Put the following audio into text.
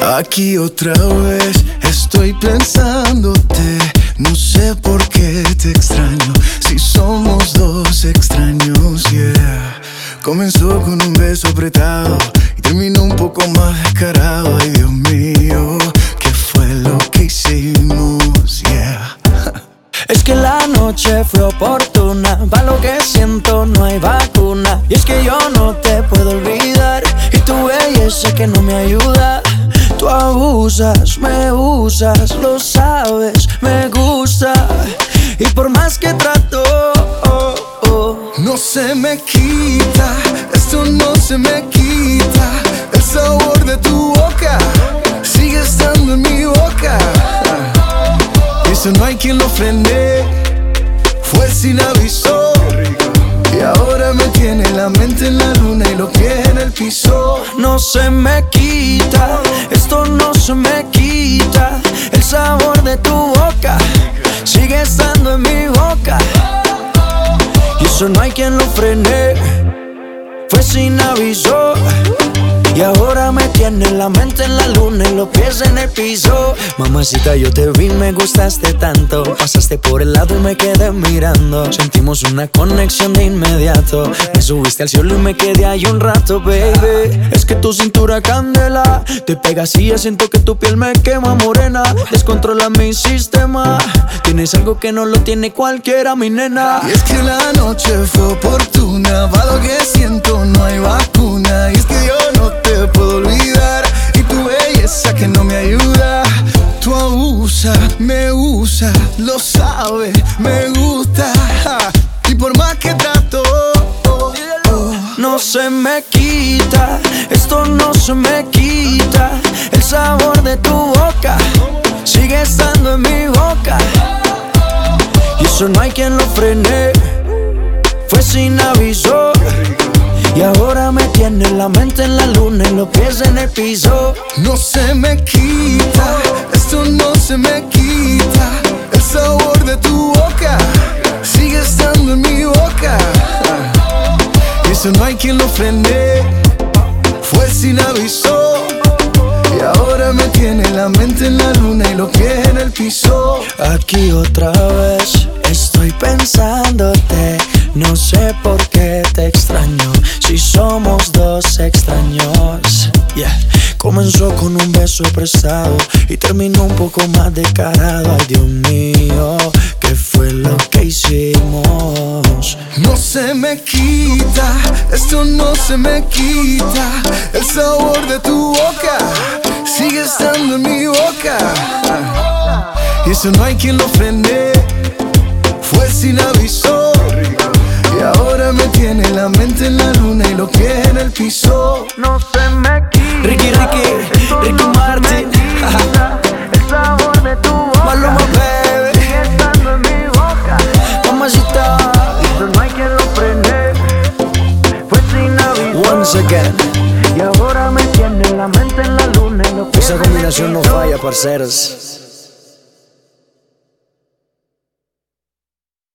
Aquí otra vez estoy pensándote. No sé por qué te extraño, si somos dos extraños, yeah. Comenzó con un beso apretado y terminó un poco más descarado. Ay, Dios mío, ¿qué fue lo que hicimos? Yeah. Es que la noche fue oportuna, pa' lo que siento no hay vacuna. Y es que yo no te puedo olvidar, y tu belleza que no me ayuda. Tú abusas, me usas, lo sabes, me gusta. Y por más que trato, no se me quita, esto no se me quita. El sabor de tu boca sigue estando en mi boca. Eso no hay quien lo frene, fue sin aviso. Y ahora me tiene la mente en la luna y los pies en el piso. no se me quita, esto no se me quita. El sabor de tu boca sigue estando en mi boca. Y eso no hay quien lo frene, fue sin aviso. Y ahora me tiene la mente en la luna y los pies en el piso. Mamacita, yo te vi, me gustaste tanto. Pasaste por el lado y me quedé mirando. Sentimos una conexión de inmediato. Me subiste al cielo y me quedé ahí un rato, baby. Es que tu cintura candela, te pegas y ya siento que tu piel me quema morena. Descontrola mi sistema, tienes algo que no lo tiene cualquiera, mi nena. Y es que la noche fue oportuna, pa' lo que siento no hay vacuna. Y es que yo no te puedo olvidar, y tu belleza que no me ayuda. Tú abusas, me usas, lo sabes, me gusta. Y por más que trato, no se me quita, esto no se me quita. El sabor de tu boca sigue estando en mi boca. Y eso no hay quien lo frene, fue sin aviso. Y ahora me tiene la mente en la luna y los pies en el piso. no se me quita, esto no se me quita. El sabor de tu boca sigue estando en mi boca. Y eso no hay quien lo frene, fue sin aviso. Y ahora me tiene la mente en la luna y los pies en el piso. Aquí otra vez estoy pensándote. No sé por qué te extraño, si somos dos extraños, yeah. Comenzó con un beso prestado y terminó un poco más descarado. Ay, Dios mío, ¿qué fue lo que hicimos? No se me quita, esto no se me quita. El sabor de tu boca sigue estando en mi boca. Y eso no hay quien lo frene, fue sin aviso. Y ahora me tiene la mente en la luna y los pies en el piso. No se me quita. Ricky Martin. El sabor de tu boca Maluma, baby. sigue estando en mi boca. Mamacita. Eso no hay quien lo frene, fue sin aviso. Once again. Y ahora me tiene la mente en la luna y los pies Esa en el combinación no piso. falla, parceros.